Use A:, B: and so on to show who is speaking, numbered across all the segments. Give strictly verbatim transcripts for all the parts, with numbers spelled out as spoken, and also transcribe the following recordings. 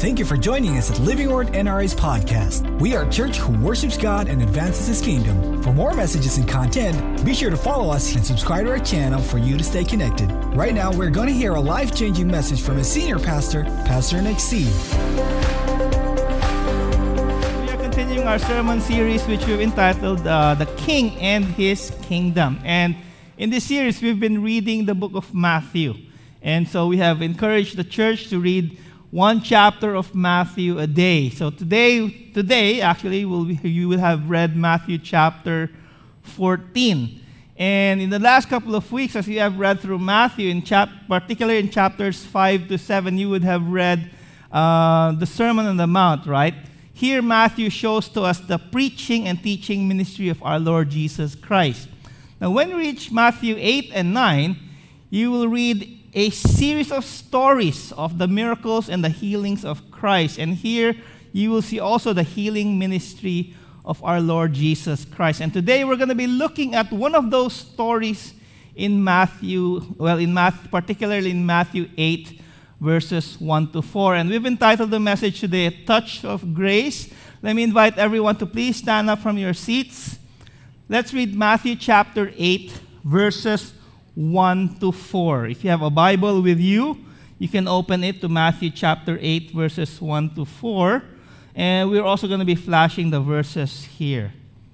A: Thank you for joining us at Living Word N R A's podcast. We are a church who worships God and advances His kingdom. For more messages and content, be sure to follow us and subscribe to our channel for you to stay connected. Right now, we're going to hear a life-changing message from a senior pastor, Pastor Nick C.
B: We are continuing our sermon series, which we've entitled uh, The King and His Kingdom. And in this series, we've been reading the book of Matthew. And so we have encouraged the church to read one chapter of Matthew a day. So today, today actually, we'll be, you will have read Matthew chapter fourteen. And in the last couple of weeks, as you have read through Matthew, in chap- particularly in chapters five to seven, you would have read uh, the Sermon on the Mount, right? Here, Matthew shows to us the preaching and teaching ministry of our Lord Jesus Christ. Now, when we reach Matthew eight and nine, you will read a series of stories of the miracles and the healings of Christ. And here, you will see also the healing ministry of our Lord Jesus Christ. And today, we're going to be looking at one of those stories in Matthew, well, in Matthew, particularly in Matthew eight, verses one to four. And we've entitled the message today, A Touch of Grace. Let me invite everyone to please stand up from your seats. Let's read Matthew chapter eight, verses one to four. If you have a Bible with you, you can open it to Matthew chapter eight, verses one to four. And we're also going to be flashing the verses here.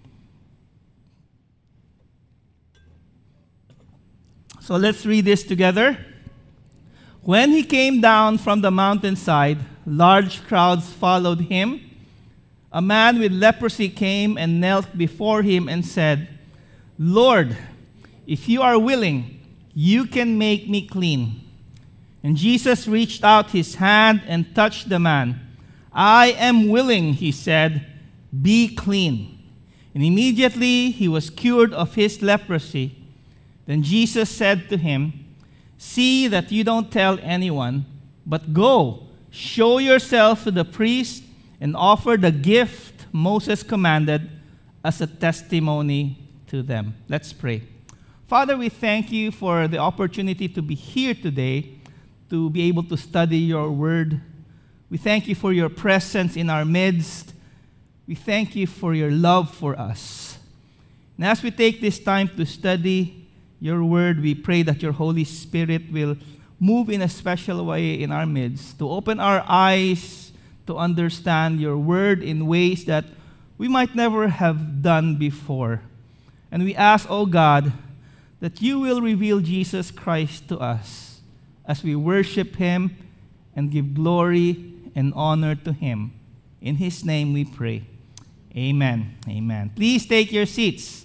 B: So let's read this together. When he came down from the mountainside, large crowds followed him. A man with leprosy came and knelt before him and said, "Lord, if you are willing, you can make me clean." And Jesus reached out his hand and touched the man. "I am willing," he said, "be clean." And immediately he was cured of his leprosy. Then Jesus said to him, "See that you don't tell anyone, but go, show yourself to the priest and offer the gift Moses commanded as a testimony to them." Let's pray. Father, we thank you for the opportunity to be here today, to be able to study your word. We thank you for your presence in our midst. We thank you for your love for us. And as we take this time to study your word, we pray that your Holy Spirit will move in a special way in our midst, to open our eyes to understand your word in ways that we might never have done before. And we ask, oh God, that you will reveal Jesus Christ to us as we worship him and give glory and honor to him. In his name we pray. Amen. Amen. Please take your seats.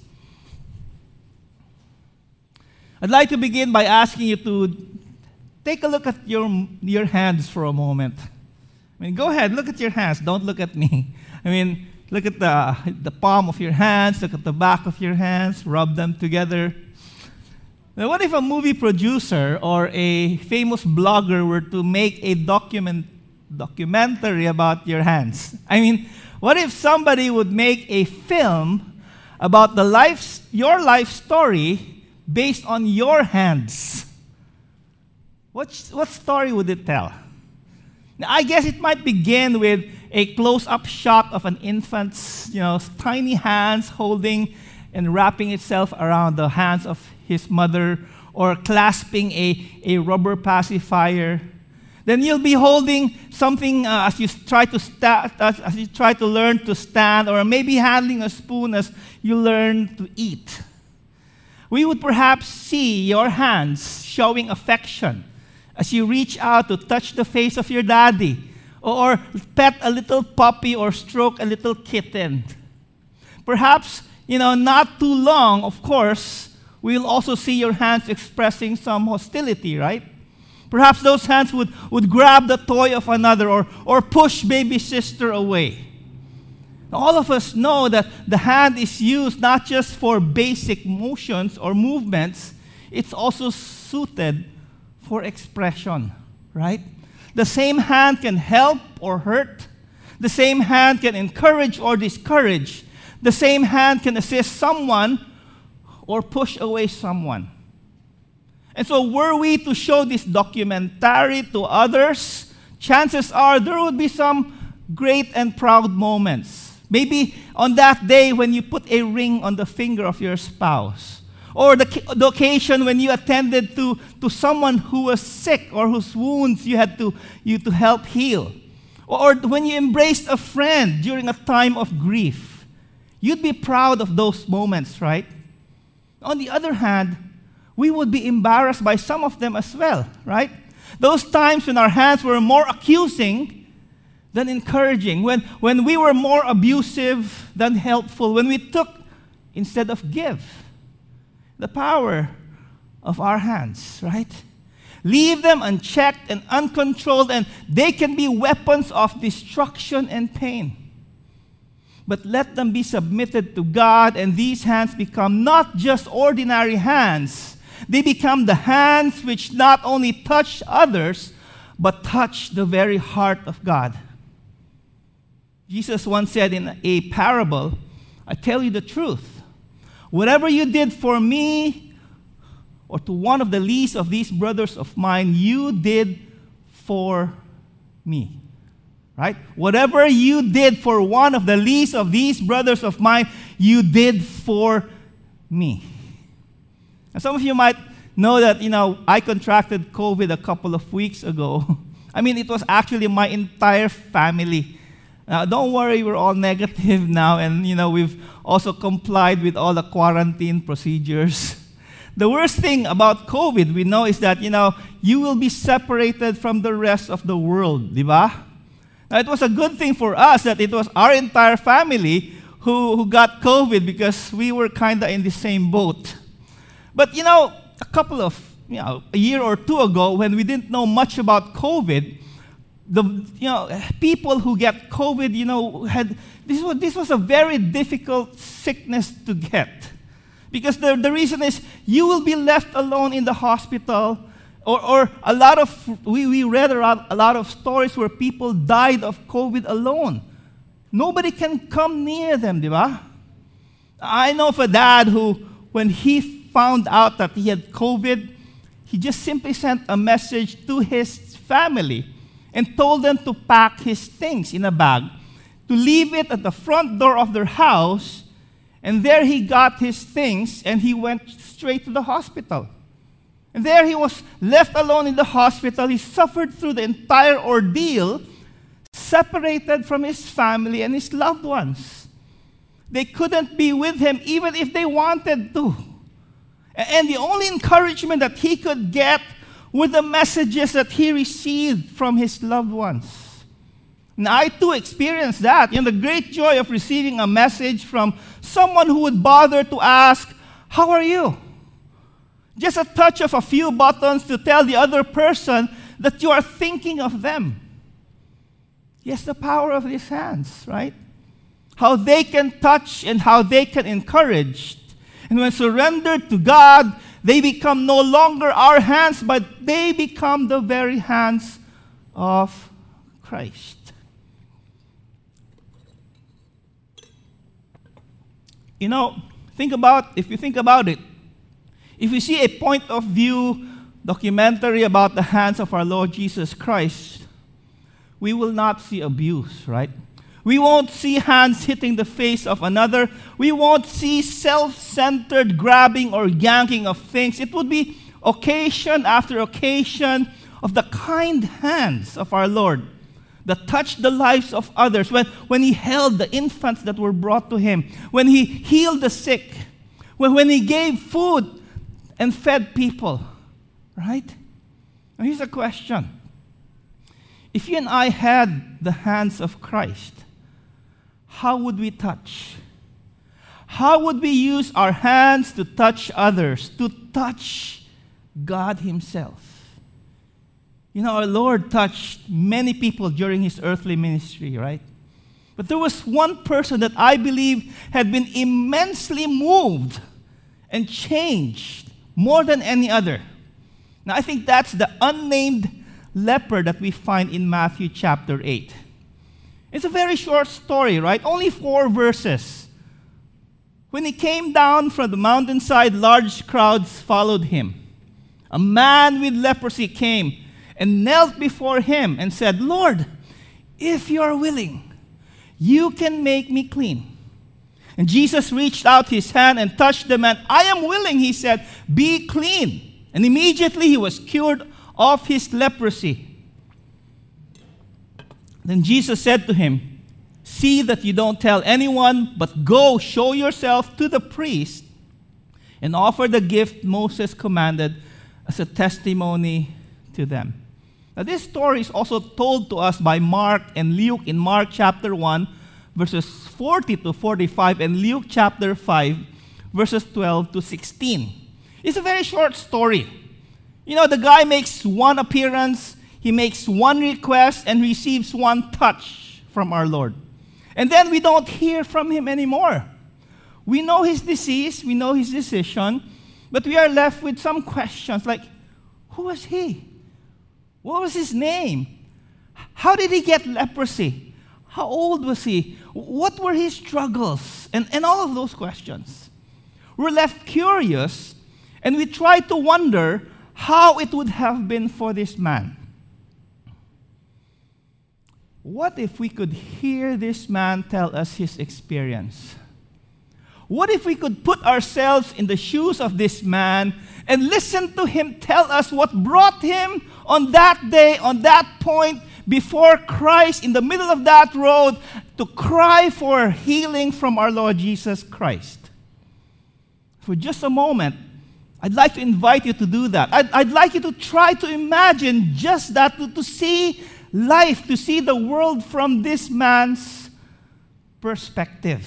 B: I'd like to begin by asking you to take a look at your, your hands for a moment. I mean, go ahead, look at your hands. Don't look at me. I mean, look at the, the palm of your hands, look at the back of your hands, rub them together. Now, what if a movie producer or a famous blogger were to make a document, documentary about your hands? I mean, what if somebody would make a film about the life, your life story based on your hands? What, what story would it tell? Now, I guess it might begin with a close-up shot of an infant's, you know, tiny hands holding and wrapping itself around the hands of his mother, or clasping a, a rubber pacifier. Then you'll be holding something uh, as you try to sta- as, as you try to learn to stand, or maybe handling a spoon as you learn to eat. We would perhaps see your hands showing affection as you reach out to touch the face of your daddy, or pet a little puppy or stroke a little kitten. Perhaps, you know, not too long, of course, we'll also see your hands expressing some hostility, right? Perhaps those hands would, would grab the toy of another, or, or push baby sister away. All of us know that the hand is used not just for basic motions or movements, it's also suited for expression, right? The same hand can help or hurt. The same hand can encourage or discourage. The same hand can assist someone or push away someone. And so were we to show this documentary to others, chances are there would be some great and proud moments. Maybe on that day when you put a ring on the finger of your spouse, or the, the occasion when you attended to, to someone who was sick or whose wounds you had to, you to help heal, or when you embraced a friend during a time of grief. You'd be proud of those moments, right? On the other hand, we would be embarrassed by some of them as well, right? Those times when our hands were more accusing than encouraging, when, when we were more abusive than helpful, when we took instead of give. The power of our hands, right? Leave them unchecked and uncontrolled, and they can be weapons of destruction and pain. But let them be submitted to God, and these hands become not just ordinary hands. They become the hands which not only touch others, but touch the very heart of God. Jesus once said in a parable, I tell you the truth, whatever you did for me or to one of the least of these brothers of mine, you did for me. Right? Whatever you did for one of the least of these brothers of mine, you did for me. And some of you might know that, you know, I contracted COVID a couple of weeks ago. I mean, it was actually my entire family. Now, don't worry, we're all negative now, and, you know, we've also complied with all the quarantine procedures. The worst thing about COVID, we know, is that, you know, you will be separated from the rest of the world, di ba? Now, it was a good thing for us that it was our entire family who, who got COVID, because we were kind of in the same boat. But, you know, a couple of, you know, a year or two ago, when we didn't know much about COVID, the, you know, people who get COVID, you know, had, this was, this was a very difficult sickness to get. Because the, the reason is, you will be left alone in the hospital. Or, or a lot of, we, we read around a lot of stories where people died of COVID alone. Nobody can come near them, di ba? I know of a dad who, when he found out that he had COVID, he just simply sent a message to his family and told them to pack his things in a bag, to leave it at the front door of their house, and there he got his things and he went straight to the hospital. And there he was left alone in the hospital. He suffered through the entire ordeal, separated from his family and his loved ones. They couldn't be with him even if they wanted to. And the only encouragement that he could get were the messages that he received from his loved ones. And I too experienced that. You know, the great joy of receiving a message from someone who would bother to ask, "How are you?" Just a touch of a few buttons to tell the other person that you are thinking of them. Yes, the power of these hands, right? How they can touch and how they can encourage. And when surrendered to God, they become no longer our hands, but they become the very hands of Christ. You know, think about, if you think about it, if we see a point of view documentary about the hands of our Lord Jesus Christ, we will not see abuse, right? We won't see hands hitting the face of another. We won't see self-centered grabbing or yanking of things. It would be occasion after occasion of the kind hands of our Lord that touched the lives of others. When, when He held the infants that were brought to Him, when He healed the sick, when, when He gave food and fed people, right? Now here's a question. If you and I had the hands of Christ, how would we touch? How would we use our hands to touch others, to touch God Himself? You know, our Lord touched many people during His earthly ministry, right? But there was one person that I believe had been immensely moved and changed more than any other. Now, I think that's the unnamed leper that we find in Matthew chapter eight. It's a very short story, right? Only four verses. When He came down from the mountainside, large crowds followed Him. A man with leprosy came, and knelt before him and said, "Lord, if you are willing, you can make me clean." And Jesus reached out his hand and touched the man. "I am willing," he said, "be clean." And immediately he was cured of his leprosy. Then Jesus said to him, "See that you don't tell anyone, but go show yourself to the priest and offer the gift Moses commanded as a testimony to them." Now this story is also told to us by Mark and Luke in Mark chapter one, verses forty to forty-five, and Luke chapter five, verses twelve to sixteen. It's a very short story. You know, the guy makes one appearance, he makes one request, and receives one touch from our Lord. And then we don't hear from him anymore. We know his disease, we know his decision, but we are left with some questions like, who was he? What was his name? How did he get leprosy? How old was he? What were his struggles? And, and all of those questions. We're left curious, and we try to wonder how it would have been for this man. What if we could hear this man tell us his experience? What if we could put ourselves in the shoes of this man and listen to him tell us what brought him on that day, on that point, before Christ, in the middle of that road, to cry for healing from our Lord Jesus Christ? For just a moment, I'd like to invite you to do that. I'd, I'd like you to try to imagine just that, to, to see life, to see the world from this man's perspective.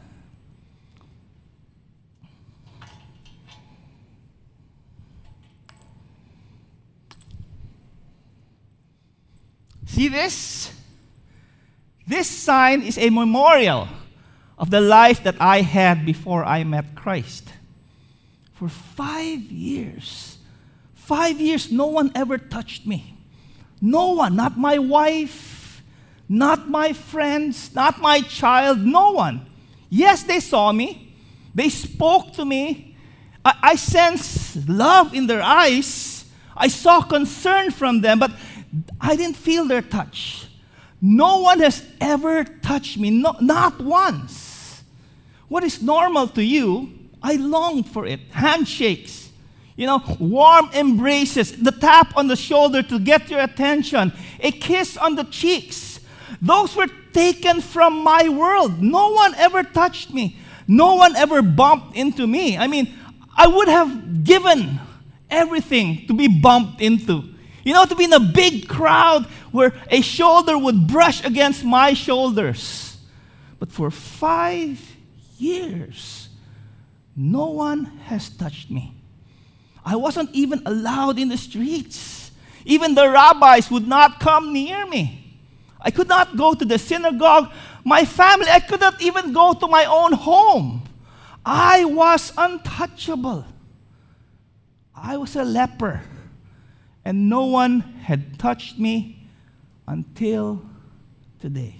B: See this? This sign is a memorial of the life that I had before I met Christ. For five years, five years, no one ever touched me. No one, not my wife, not my friends, not my child, no one. Yes, they saw me. They spoke to me. I, I sensed love in their eyes. I saw concern from them, but I didn't feel their touch. No one has ever touched me, no, not once. What is normal to you, I longed for it. Handshakes, you know, warm embraces, the tap on the shoulder to get your attention, a kiss on the cheeks. Those were taken from my world. No one ever touched me. No one ever bumped into me. I mean, I would have given everything to be bumped into. You know, to be in a big crowd where a shoulder would brush against my shoulders. But for five years, no one has touched me. I wasn't even allowed in the streets. Even the rabbis would not come near me. I could not go to the synagogue. My family, I could not even go to my own home. I was untouchable. I was a leper. And no one had touched me until today.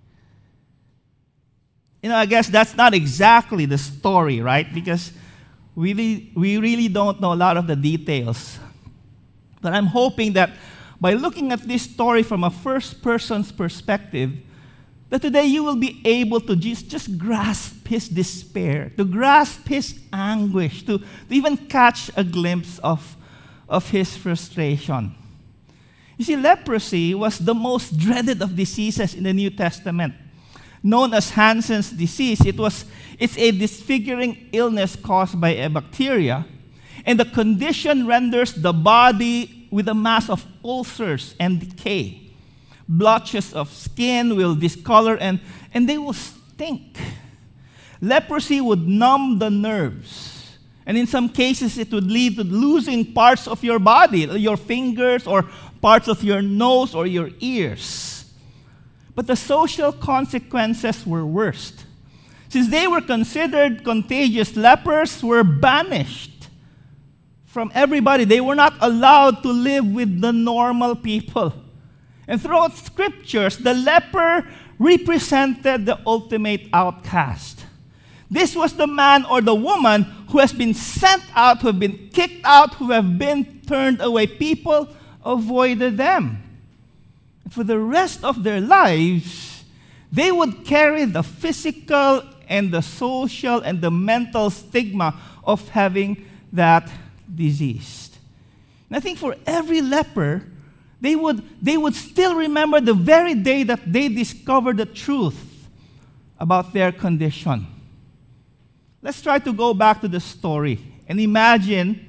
B: You know, I guess that's not exactly the story, right? Because we really, we really don't know a lot of the details. But I'm hoping that by looking at this story from a first person's perspective, that today you will be able to just, just grasp his despair, to grasp his anguish, to, to even catch a glimpse of, of his frustration. You see, leprosy was the most dreaded of diseases in the New Testament. Known as Hansen's disease, it was, it's a disfiguring illness caused by a bacteria, and the condition renders the body with a mass of ulcers and decay. Blotches of skin will discolor and, and they will stink. Leprosy would numb the nerves, and in some cases it would lead to losing parts of your body, your fingers or parts of your nose or your ears. But the social consequences were worst. Since they were considered contagious, lepers were banished from everybody. They were not allowed to live with the normal people. And throughout scriptures, the leper represented the ultimate outcast. This was the man or the woman who has been sent out, who have been kicked out, who have been turned away. People avoided them. And for the rest of their lives, they would carry the physical and the social and the mental stigma of having that disease. And I think for every leper, they would, they would still remember the very day that they discovered the truth about their condition. Let's try to go back to the story and imagine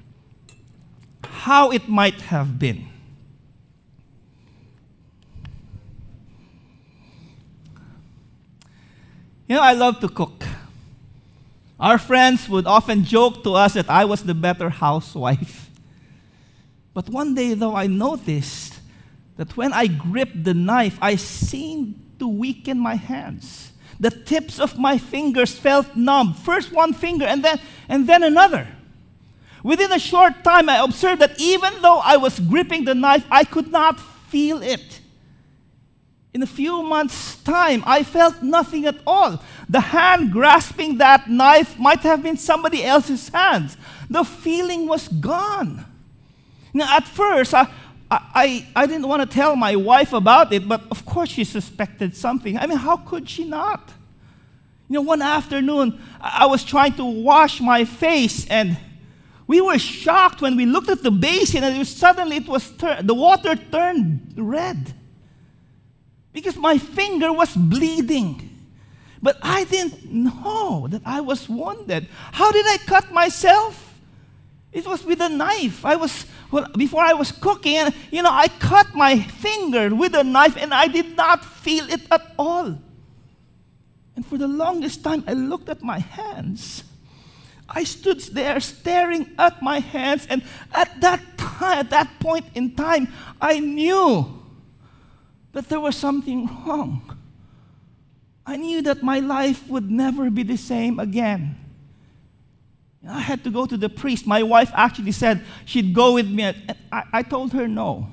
B: how it might have been. You know, I love to cook. Our friends would often joke to us that I was the better housewife. But one day, though, I noticed that when I gripped the knife, I seemed to weaken my hands. The tips of my fingers felt numb. First one finger and then, and then another. Within a short time, I observed that even though I was gripping the knife, I could not feel it. In a few months' time, I felt nothing at all. The hand grasping that knife might have been somebody else's hands. The feeling was gone. Now, at first, I, I, I didn't want to tell my wife about it, but of course she suspected something. I mean, how could she not? You know, one afternoon, I was trying to wash my face, and we were shocked when we looked at the basin, and it was, suddenly it was tur- the water turned red because my finger was bleeding. But I didn't know that I was wounded. How did I cut myself? It was with a knife. I was well, before I was cooking, and you know, I cut my finger with a knife, and I did not feel it at all. And for the longest time, I looked at my hands. I stood there staring at my hands, and at that time, at that point in time, I knew that there was something wrong. I knew that my life would never be the same again. I had to go to the priest. My wife actually said she'd go with me, and I, I told her no.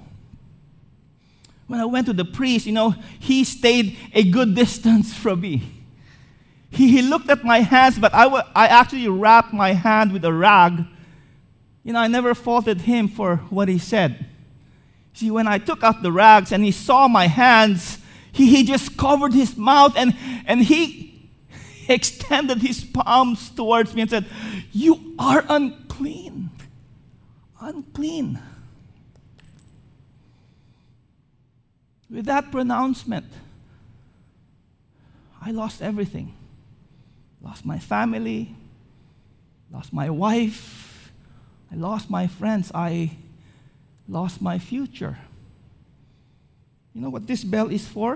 B: When I went to the priest, you know, he stayed a good distance from me. He, he looked at my hands, but I, w- I actually wrapped my hand with a rag. You know, I never faulted him for what he said. See, when I took out the rags and he saw my hands, he, he just covered his mouth, and, and he extended his palms towards me and said, "You are unclean, unclean." With that pronouncement, I lost everything. Lost my family, lost my wife, I lost my friends, I lost my future. You know what this bell is for?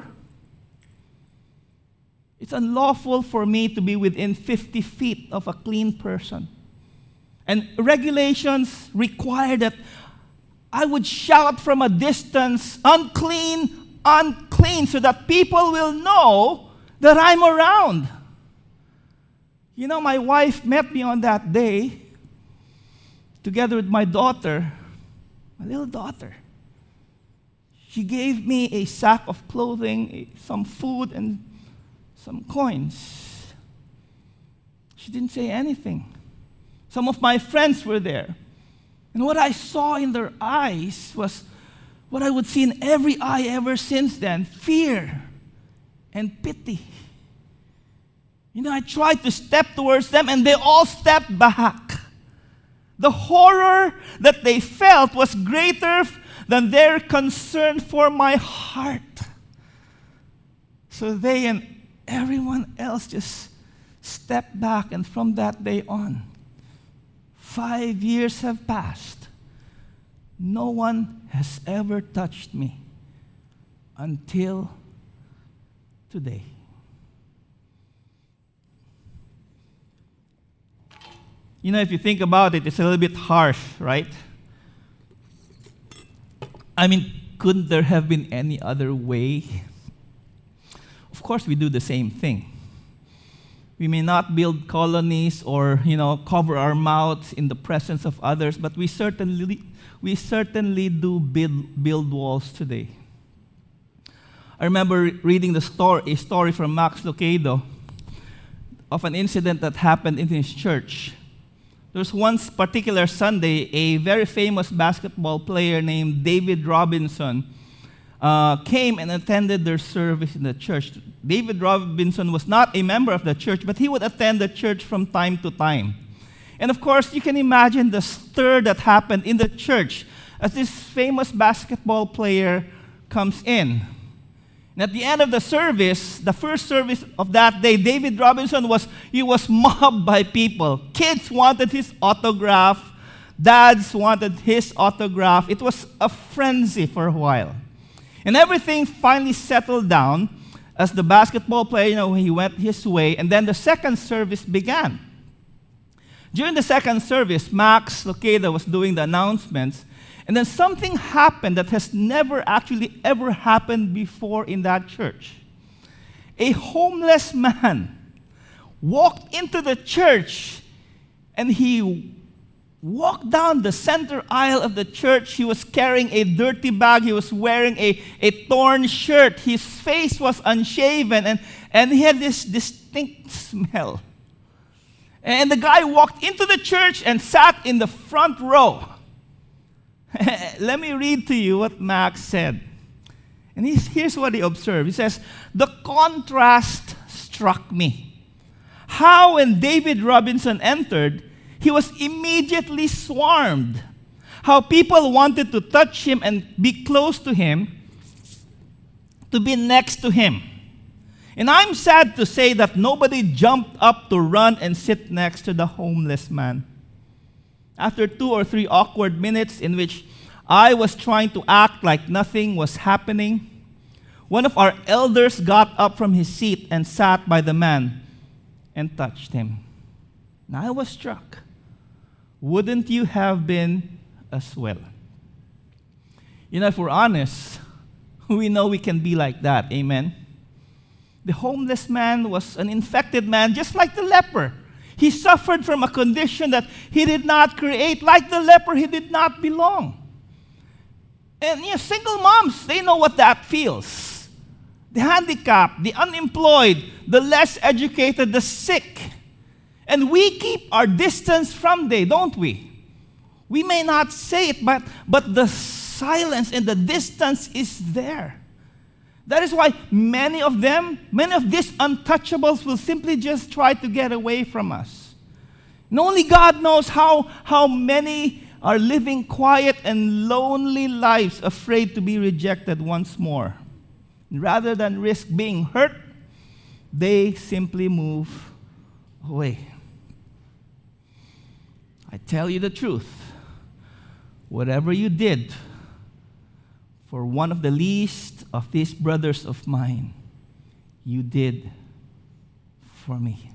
B: It's unlawful for me to be within fifty feet of a clean person. And regulations require that I would shout from a distance, "Unclean, unclean," so that people will know that I'm around. You know, my wife met me on that day, together with my daughter, my little daughter. She gave me a sack of clothing, some food, and some coins. She didn't say anything. Some of my friends were there. And what I saw in their eyes was what I would see in every eye ever since then: fear and pity. You know, I tried to step towards them, and they all stepped back. The horror that they felt was greater than their concern for my heart. So they and everyone else just stepped back, and from that day on, five years have passed. No one has ever touched me until today. You know, if you think about it, it's a little bit harsh, right? I mean, couldn't there have been any other way? Of course, we do the same thing. We may not build colonies or, you know, cover our mouths in the presence of others, but we certainly, we certainly do build, build walls today. I remember reading the story, a story from Max Lucado of an incident that happened in his church. There was one particular Sunday, a very famous basketball player named David Robinson uh, came and attended their service in the church. David Robinson was not a member of the church, but he would attend the church from time to time. And of course, you can imagine the stir that happened in the church as this famous basketball player comes in. And at the end of the service, the first service of that day, David Robinson was, he was mobbed by people. Kids wanted his autograph. Dads wanted his autograph. It was a frenzy for a while. And everything finally settled down as the basketball player, you know, he went his way, and then the second service began. During the second service, Max Lucada was doing the announcements, and then something happened that has never actually ever happened before in that church. A homeless man walked into the church, and he walked down the center aisle of the church. He was carrying a dirty bag. He was wearing a, a torn shirt. His face was unshaven, and, and he had this distinct smell. And the guy walked into the church and sat in the front row. Let me read to you what Max said. And he's, here's what he observed. He says, "The contrast struck me. How when David Robinson entered, he was immediately swarmed. How people wanted to touch him and be close to him, to be next to him. And I'm sad to say that nobody jumped up to run and sit next to the homeless man. After two or three awkward minutes in which I was trying to act like nothing was happening, one of our elders got up from his seat and sat by the man and touched him. And I was struck. Wouldn't you have been as well?" You know, if we're honest, we know we can be like that. Amen? The homeless man was an infected man, just like the leper. He suffered from a condition that he did not create. Like the leper, he did not belong. And you know, single moms, they know what that feels. The handicapped, the unemployed, the less educated, the sick. And we keep our distance from them, don't we? We may not say it, but, but the silence and the distance is there. That is why many of them, many of these untouchables will simply just try to get away from us. And only God knows how, how many are living quiet and lonely lives, afraid to be rejected once more. Rather than risk being hurt, they simply move away. I tell you the truth, whatever you did for one of the least of these brothers of mine, you did for me.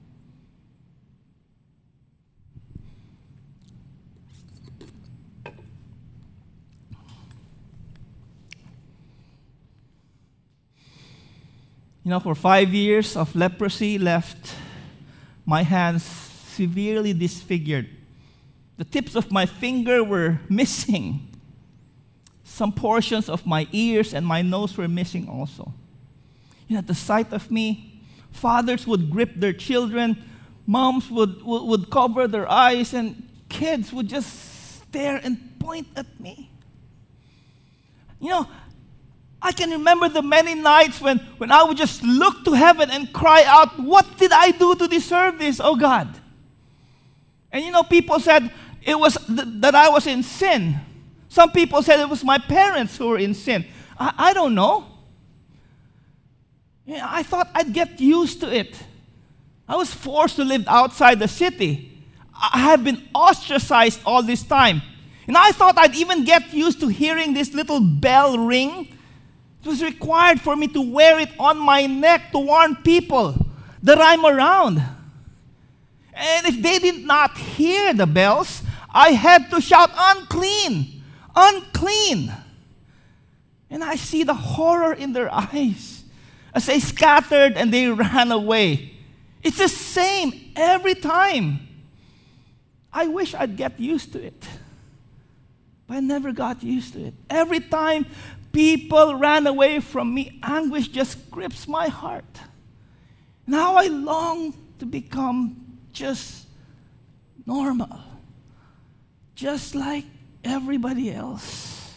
B: You know, for five years of leprosy left my hands severely disfigured. The tips of my finger were missing. Some portions of my ears and my nose were missing also. You know, at the sight of me, fathers would grip their children, moms would, would, would cover their eyes, and kids would just stare and point at me. You know, I can remember the many nights when, when I would just look to heaven and cry out, "What did I do to deserve this, oh God?" And you know, people said it was th- that I was in sin. Some people said it was my parents who were in sin. I, I don't know. Yeah, I thought I'd get used to it. I was forced to live outside the city. I have been ostracized all this time. And I thought I'd even get used to hearing this little bell ring. It was required for me to wear it on my neck to warn people that I'm around. And if they did not hear the bells, I had to shout, "Unclean! Unclean!" And I see the horror in their eyes as they scattered and they ran away. It's the same every time. I wish I'd get used to it, but I never got used to it. Every time people ran away from me, anguish just grips my heart. Now I long to become just normal, just like everybody else.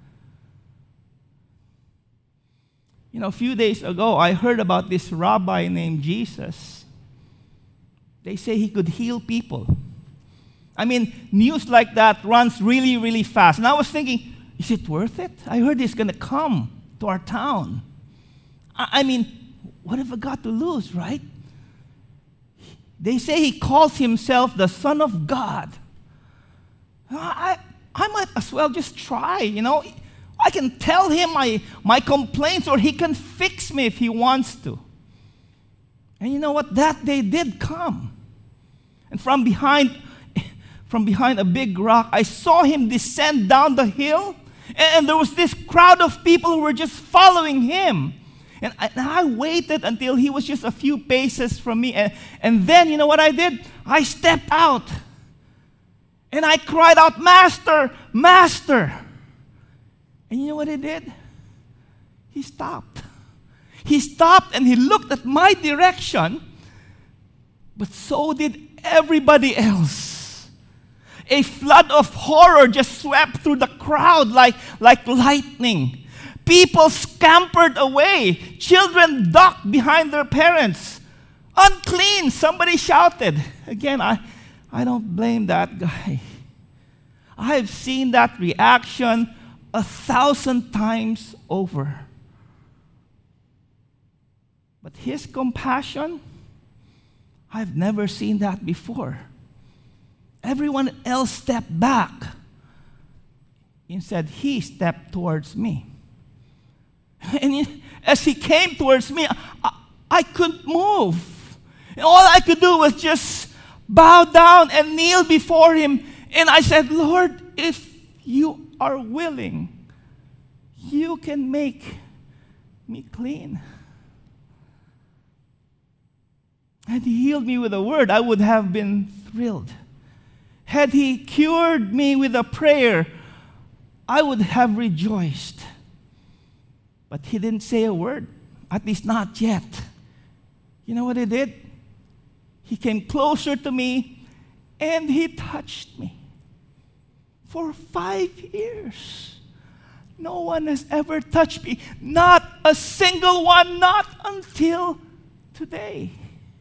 B: You know, a few days ago, I heard about this rabbi named Jesus. They say he could heal people. I mean, news like that runs really, really fast. And I was thinking, is it worth it? I heard he's going to come to our town. I, I mean, what have I got to lose, right? They say he calls himself the Son of God. I, I might as well just try, you know. I can tell him my, my complaints, or he can fix me if he wants to. And you know what? That day did come. And from behind, from behind a big rock, I saw him descend down the hill. And there was this crowd of people who were just following him. And I, and I waited until he was just a few paces from me. And, and then, you know what I did? I stepped out. And I cried out, Master, Master. And you know what he did? He stopped. He stopped and he looked at my direction. But so did everybody else. A flood of horror just swept through the crowd like, like lightning. People scampered away. Children ducked behind their parents. Unclean, somebody shouted. Again, I, I don't blame that guy. I have seen that reaction a thousand times over. But his compassion, I've never seen that before. Everyone else stepped back. Instead, he stepped towards me. And he, as he came towards me, I, I couldn't move. And all I could do was just bow down and kneel before him. And I said, Lord, if you are willing, you can make me clean. Had he healed me with a word, I would have been thrilled. Had he cured me with a prayer, I would have rejoiced. But he didn't say a word, at least not yet. You know what he did? He came closer to me and he touched me. For five years, no one has ever touched me. Not a single one, not until today.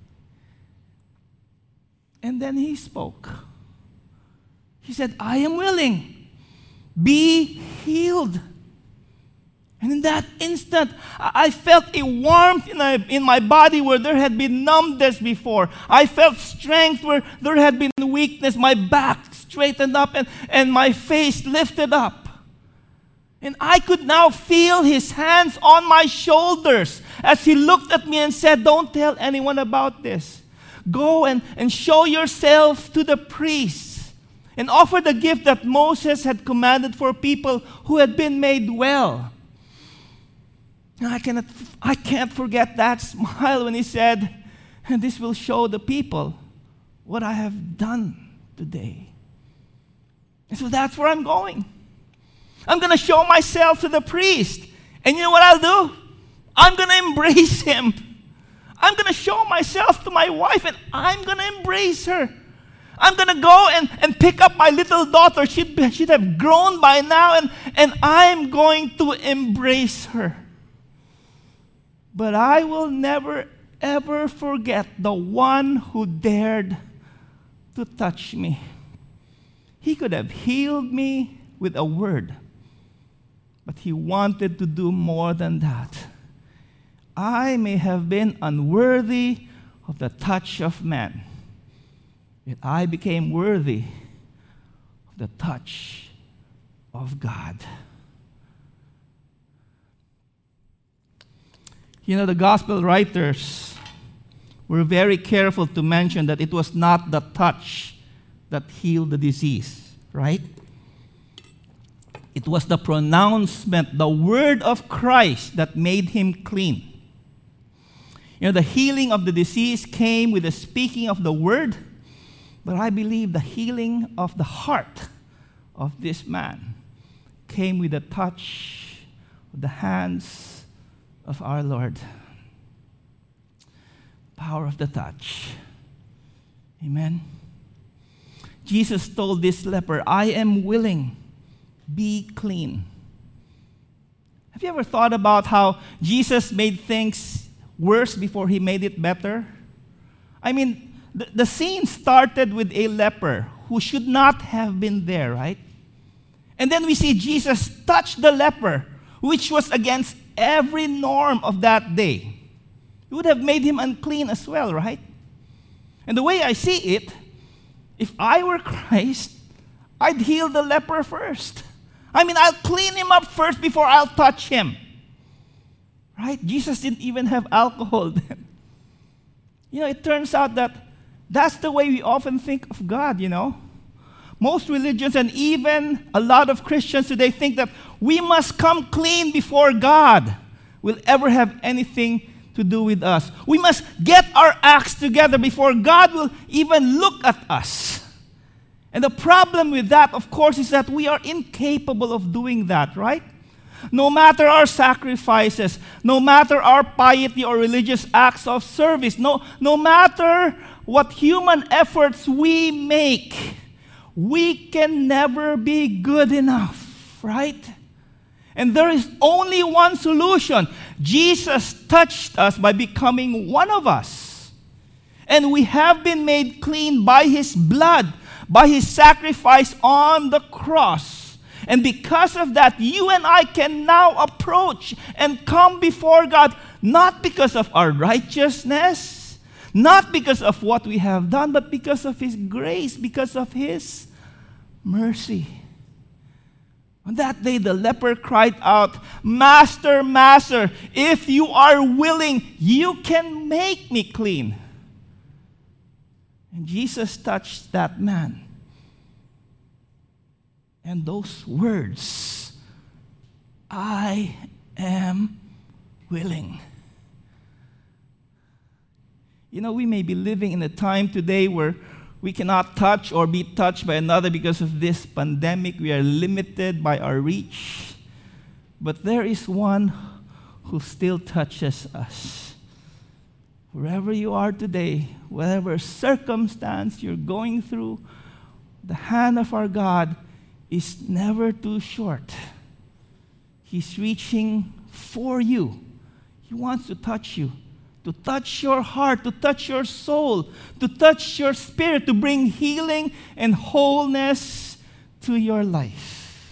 B: And then he spoke. He said, I am willing. Be healed. And in that instant, I felt a warmth in, a, in my body where there had been numbness before. I felt strength where there had been weakness. My back straightened up and, and my face lifted up. And I could now feel his hands on my shoulders as he looked at me and said, don't tell anyone about this. Go and, and show yourself to the priests and offer the gift that Moses had commanded for people who had been made well. And I cannot, I can't forget that smile when he said, and this will show the people what I have done today. And so that's where I'm going. I'm going to show myself to the priest. And you know what I'll do? I'm going to embrace him. I'm going to show myself to my wife and I'm going to embrace her. I'm going to go and, and pick up my little daughter. She'd, she'd have grown by now and, and I'm going to embrace her. But I will never, ever forget the one who dared to touch me. He could have healed me with a word, but he wanted to do more than that. I may have been unworthy of the touch of man, yet I became worthy of the touch of God. You know, the gospel writers were very careful to mention that it was not the touch that healed the disease, right? It was the pronouncement, the word of Christ that made him clean. You know, the healing of the disease came with the speaking of the word, but I believe the healing of the heart of this man came with the touch of the hands of our Lord. Power of the touch. Amen. Jesus told this leper, I am willing, be clean. Have you ever thought about how Jesus made things worse before he made it better? I mean, the, the scene started with a leper who should not have been there, right? And then we see Jesus touch the leper, which was against every norm of that day. It would have made him unclean as well, right? And the way I see it, if I were Christ, I'd heal the leper first. I mean, I'll clean him up first before I'll touch him. Right? Jesus didn't even have alcohol then. You know, it turns out that that's the way we often think of God, you know. Most religions and even a lot of Christians today think that we must come clean before God will ever have anything to do with us. We must get our acts together before God will even look at us. And the problem with that, of course, is that we are incapable of doing that, right? No matter our sacrifices, no matter our piety or religious acts of service, no, no matter what human efforts we make, we can never be good enough, right? And there is only one solution. Jesus touched us by becoming one of us. And we have been made clean by His blood, by His sacrifice on the cross. And because of that, you and I can now approach and come before God, not because of our righteousness, not because of what we have done, but because of His grace, because of His mercy. On that day, the leper cried out, Master, Master, if you are willing, you can make me clean. And Jesus touched that man. And those words, I am willing. You know, we may be living in a time today where we cannot touch or be touched by another because of this pandemic. We are limited by our reach. But there is one who still touches us. Wherever you are today, whatever circumstance you're going through, the hand of our God is never too short. He's reaching for you. He wants to touch you, to touch your heart, to touch your soul, to touch your spirit, to bring healing and wholeness to your life.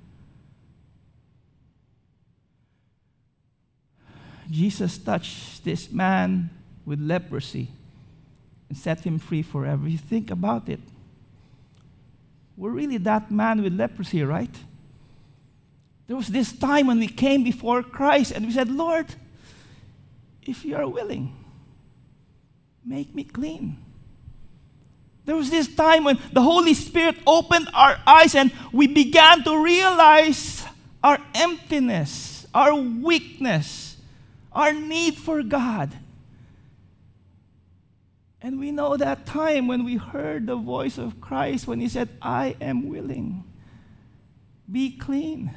B: Jesus touched this man with leprosy and set him free forever. You think about it. We're really that man with leprosy, right? There was this time when we came before Christ and we said, Lord, if you are willing, make me clean. There was this time when the Holy Spirit opened our eyes and we began to realize our emptiness, our weakness, our need for God. And we know that time when we heard the voice of Christ when He said, I am willing. Be clean.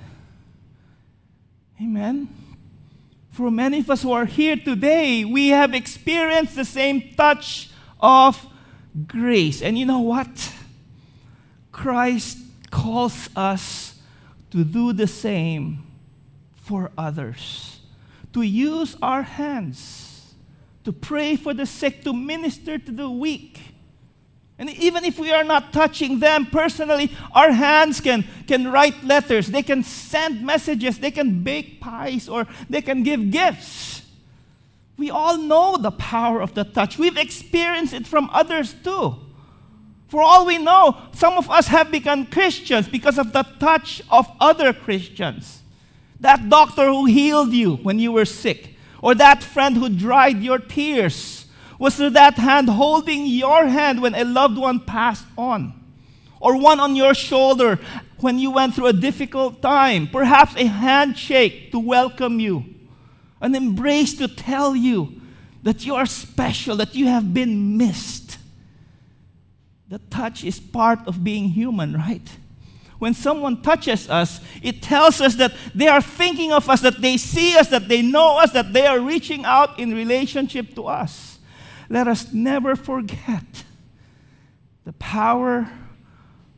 B: Amen. For many of us who are here today, we have experienced the same touch of grace. And you know what? Christ calls us to do the same for others. To use our hands, to pray for the sick, to minister to the weak. And even if we are not touching them personally, our hands can, can write letters, they can send messages, they can bake pies, or they can give gifts. We all know the power of the touch. We've experienced it from others too. For all we know, some of us have become Christians because of the touch of other Christians. That doctor who healed you when you were sick, or that friend who dried your tears, was there that hand holding your hand when a loved one passed on? Or one on your shoulder when you went through a difficult time? Perhaps a handshake to welcome you. An embrace to tell you that you are special, that you have been missed. The touch is part of being human, right? When someone touches us, it tells us that they are thinking of us, that they see us, that they know us, that they are reaching out in relationship to us. Let us never forget the power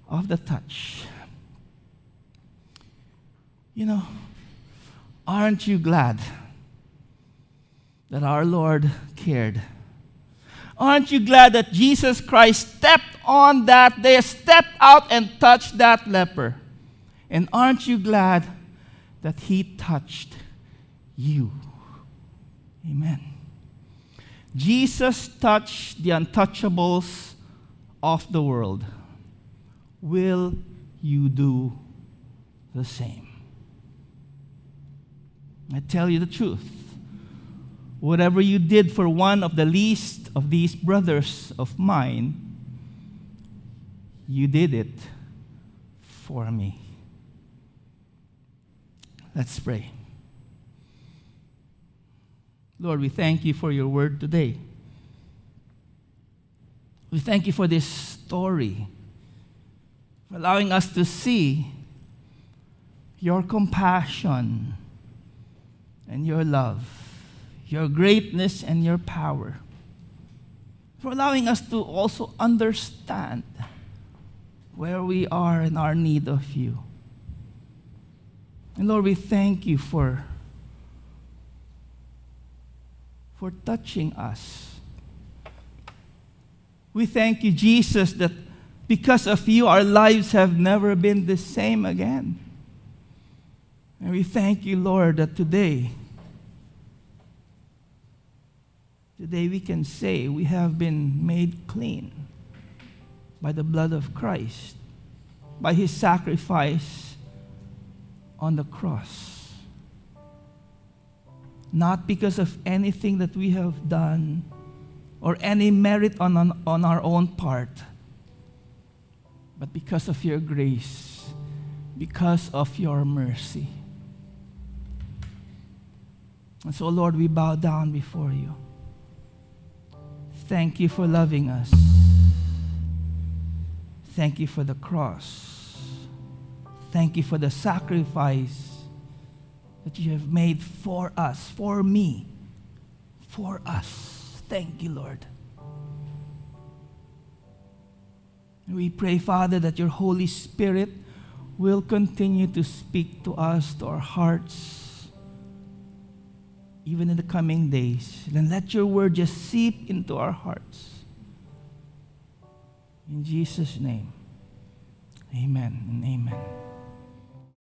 B: of the touch. You know, aren't you glad that our Lord cared? Aren't you glad that Jesus Christ stepped on that day, stepped out and touched that leper? And aren't you glad that he touched you? Amen. Jesus touched the untouchables of the world. Will you do the same? I tell you the truth. Whatever you did for one of the least of these brothers of mine, you did it for me. Let's pray. Lord, we thank you for your word today. We thank you for this story, for allowing us to see your compassion and your love, your greatness and your power, for allowing us to also understand where we are in our need of you. And Lord, we thank you for, for touching us. We thank you, Jesus, that because of you, our lives have never been the same again. And we thank you, Lord, that today, today we can say we have been made clean by the blood of Christ, by his sacrifice on the cross. Not because of anything that we have done or any merit on, on, on our own part, but because of your grace, because of your mercy. And so, Lord, we bow down before you. Thank you for loving us. Thank you for the cross. Thank you for the sacrifice that you have made for us, for me, for us. Thank you, Lord. And we pray, Father, that your Holy Spirit will continue to speak to us, to our hearts, even in the coming days. Then let your word just seep into our hearts. In Jesus' name, amen and amen.